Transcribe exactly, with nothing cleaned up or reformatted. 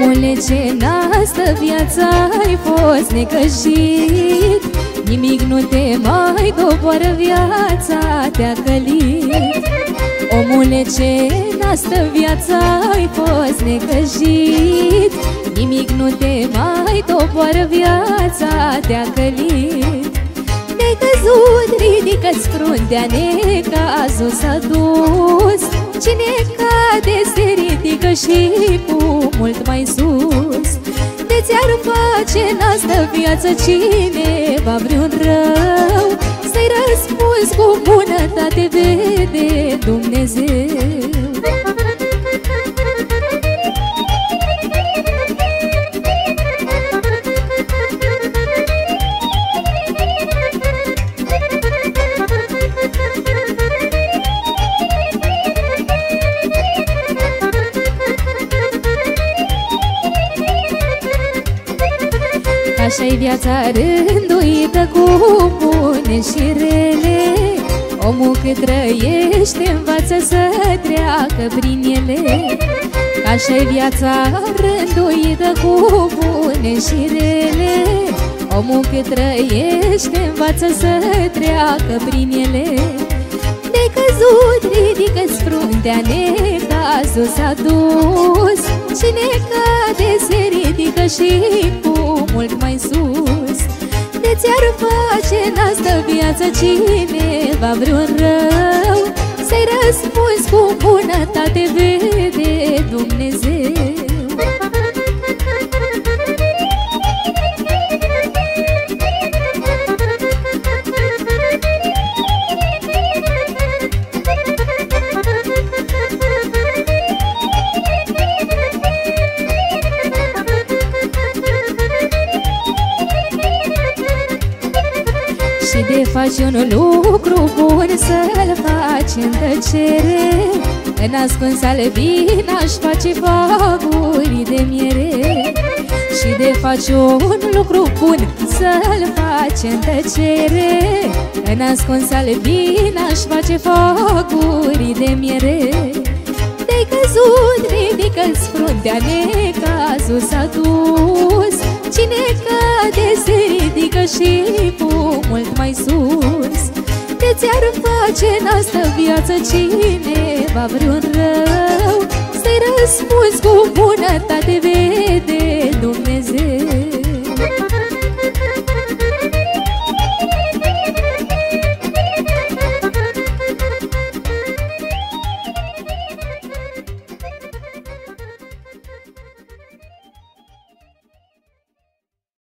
Omule, ce n-astă viața ai fost necăjit, nimic nu te mai doboară, viața te-a călit. Omule, ce n-astă viața ai fost necăjit, nimic nu te mai doboară, viața te-a călit. Ne-ai căzut, ridică-ți fruntea, necazul s-a dus. Cine cade se ridică și cu mult mai sus. De ți-ar face în asta viață cineva vreun rău, să-i răspunzi cu bunătate, vede Dumnezeu. Așa-i viața rânduită cu bune și rele. Omul cât trăiește învață să treacă prin ele. Așa-i viața rânduită cu bune și rele. Omul cât trăiește învață să treacă prin ele. De căzut, ridică-ți fruntea, necazul s-a dus. Cine cade se ridică și cu mult mai sus. De ți-ar face în asta viață cineva vreun rău, să-i răspunzi cu bunătate, vede Dumnezeu. Și de faci un lucru bun, să-l faci în tăcere. În ascuns albin aș face faguri de miere. Și de faci un lucru bun, să-l faci în tăcere. În ascuns albin aș face faguri de miere. De-ai căzut, ridică-ți fruntea, necazul s-a dus. Cine cade se ridică și cu mult mai sus. De ți-ar face în asta viață cineva vreun rău, să-i răspunzi cu bunătate, vede